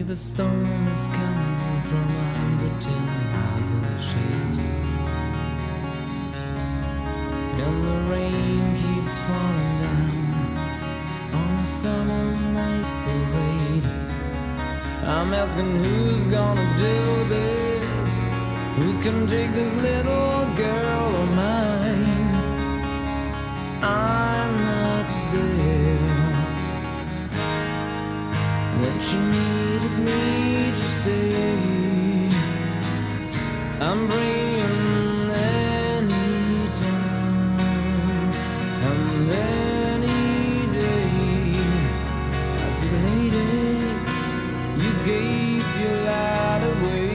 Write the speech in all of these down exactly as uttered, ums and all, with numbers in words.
the storm is coming from a hundred ten miles in the shade, and the rain keeps falling down on the summer night parade. I'm asking who's gonna do this, who can take this little girl of mine. I'm not there when she needed me to stay. I'm bringing any time and any day. I said, lady, you gave your light away.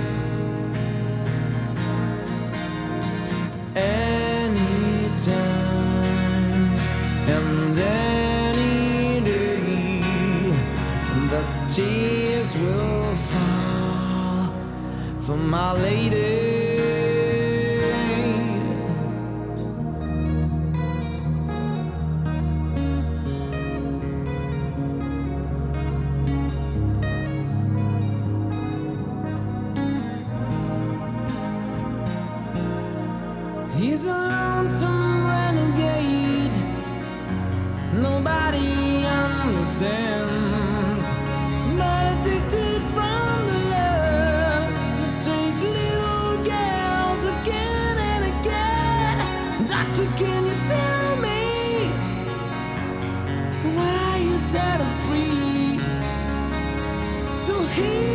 Anytime and any day, the tears will fall for my lady. He's a lonesome renegade, nobody understands, but addicted from the lust to take little girls again and again. Doctor, can you tell me why you set him free? So he